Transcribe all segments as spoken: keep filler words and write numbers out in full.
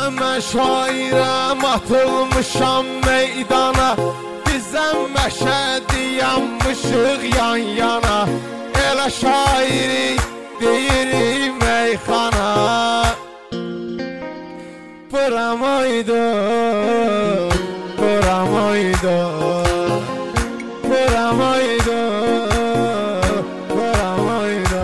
Mən şairəm, atılmışam meydana, bizdən məşədi yanmışıq yan yana. Elə şairik deyirik meyxana. Buram oydu, buram oydu, buram oydu, buram oydu.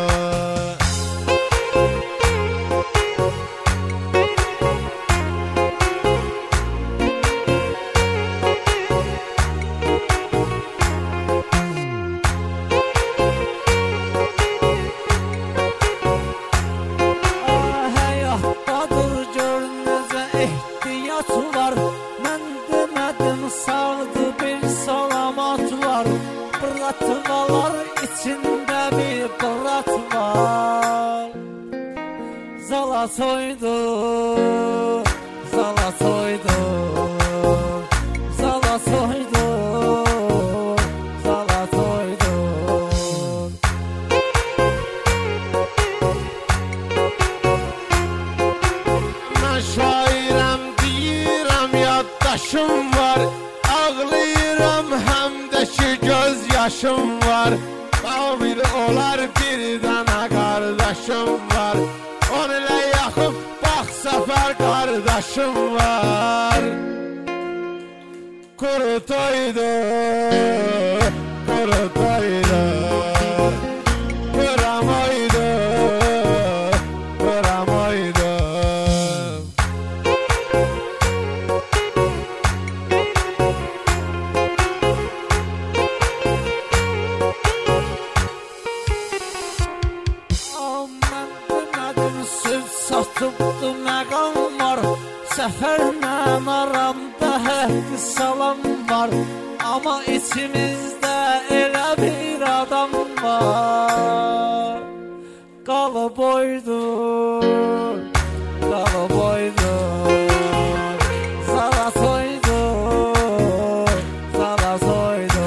Bıratmalar içinde bir bırat var. Zala soydu, zala soydu, zala soydu, zala soydu. Mən şairəm deyirəm, yaddaşım var, ağlayıram həm də ki göz yaşım var. Qabil olar bir dənə qardaşım var, onu ilə yaxıb bax səfər qardaşım var. Qurutoydu, qurutoydu, buram oydu, buram oydu. Satıbdı məqam var, səfərlə aramda həkk salam var. Ama içimizdə elə bir adam var. Qalıb oydu, qalıb oydu, zala soydu, zala soydu.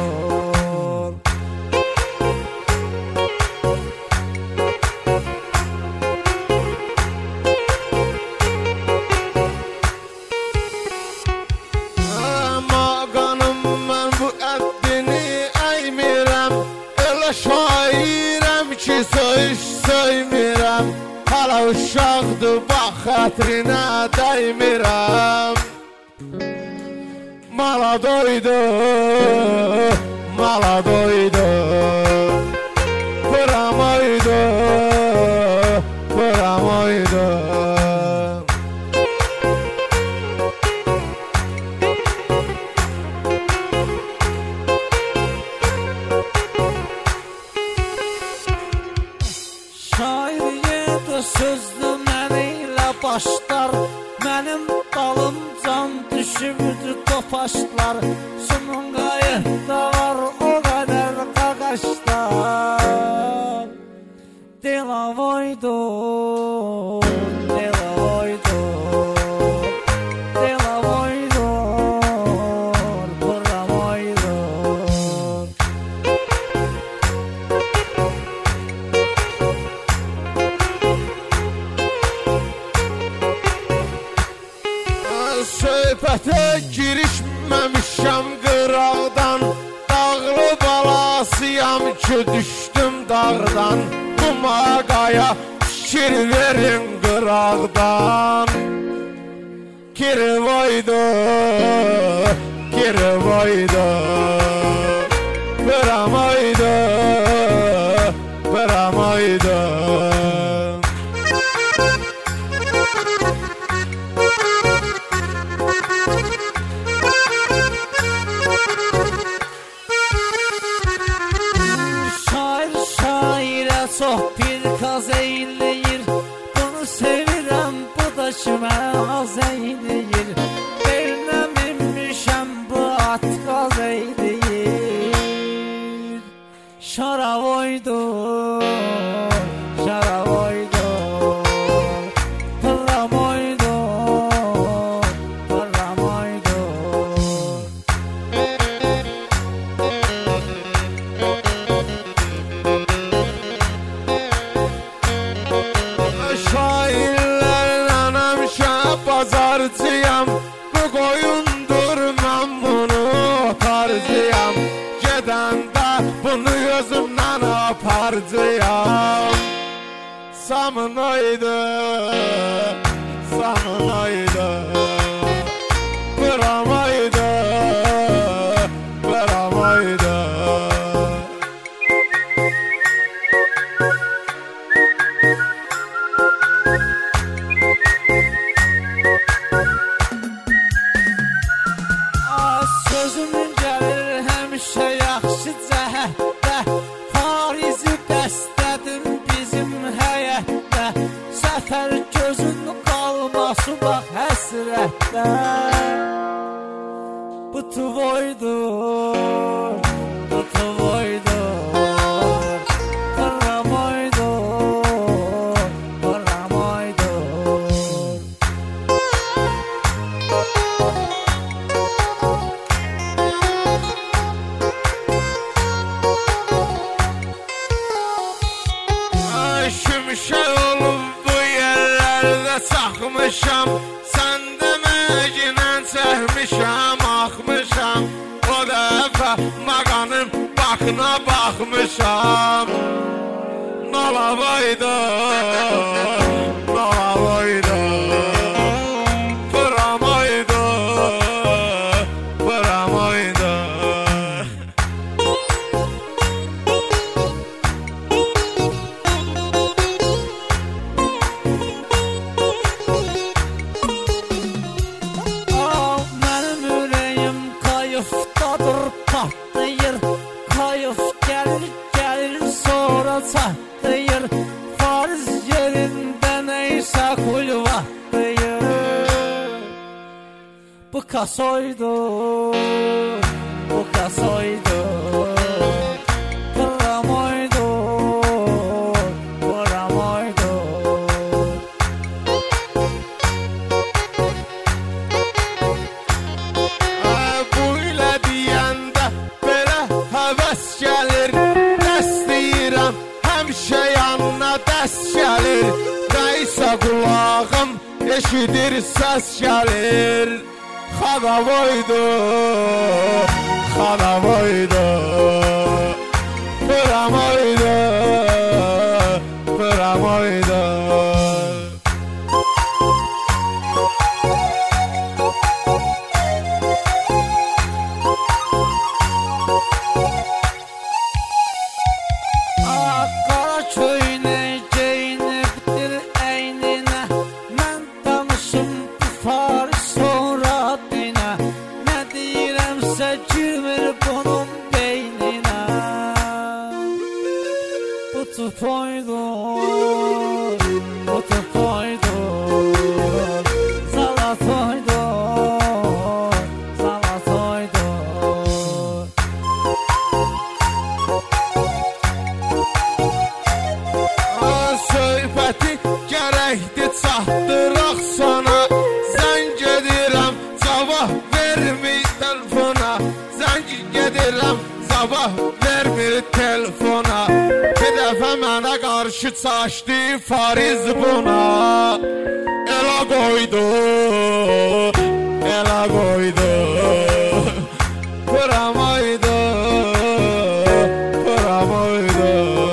Şairəm ki söyüş söymirəm, hala uşaqdır bax xətrinə dəymirəm. Mala doydu, mala doydu, buram oydu, buram oydu. Sözdü mənimlə başlar, mənim dalımcan düşürdü topaşlar. Sunun qayıqda var o qədər qaqaşlar. Delavoydu, delavoydu, delavoydu, buram oydu. Söhbətə girişməmişəm qıraqdan, dağlı balasıyam ki düşdüm dağdan. Bu maqaya fikir verin qıraqdan. Kirivoydu, kirivoydu, buram oydu, buram oydu. Çox bir qaz eyləyir, bunu sevirəm, bu da kimə az eyləyir. Belinə minmişəm, bu at qaz eyləyir. harcayam. Samınaydı, samınaydı, bıramaydı, bıramaydı. Sözümün gəlir həmişə yaxşı cəhətdə, Farizi bəstədim bizim həyətdə, səfər gözün qalması bax həsrətdə. Bu tuvoydur, bu tuvoydur, qıramaydur, qıramaydur. Şimşək olub bu yerlərdə çaxmışam, sən deməklə çəkmişəm, axmışam. O dəfə mağanın baxına baxmışam. Nalavaydı, nalavaydı, bıramaydı, bıramaydı. Kayıfdadır patlayır, kayıf gəlir, gəlir sonra çatlayır. Fariz yerində neysə kulvatlayır. Bu kasoydur, bu kasoydur, bıramaydur, bıramaydur. Həmişə yanına dəst gəlir, nəysə qulağım eşidir səs gəlir. Xadavoydu, xadavoydu, bıramaydı, bıramaydı. Girmir bunun beynine. Bu tupoydur, bu tupoydur, salatoydur, salatoydur. Söhbəti gərəkdir çatdıraq sana, zəng edirəm cavab vermir telefona, zəng edirəm cavab vermir telefona. Bir dəfə mənə qarşı çaşdı Fariz buna, elə qoydu, elə qoydu, bıramaydı, bıramaydı.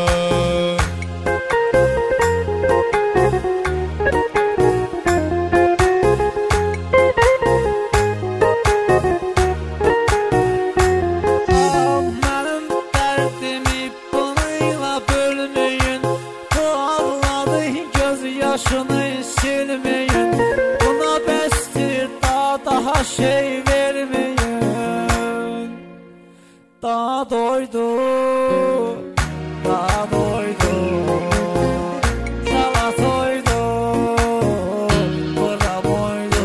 Yaşını silmeyin, buna bestir daha daha şey vermeyin. Daha doydu, daha doydu, salatoydu, bıramaydı.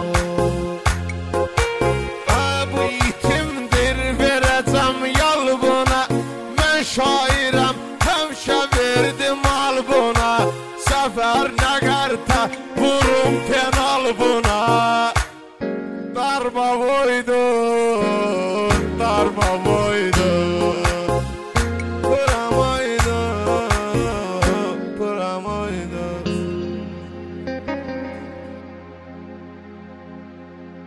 Ha bu itimdir verəcəm yal buna, mən şairəm həmişə verdim al buna. Səfər nə qarta vurum penal buna. Darma voydur, darma voydur.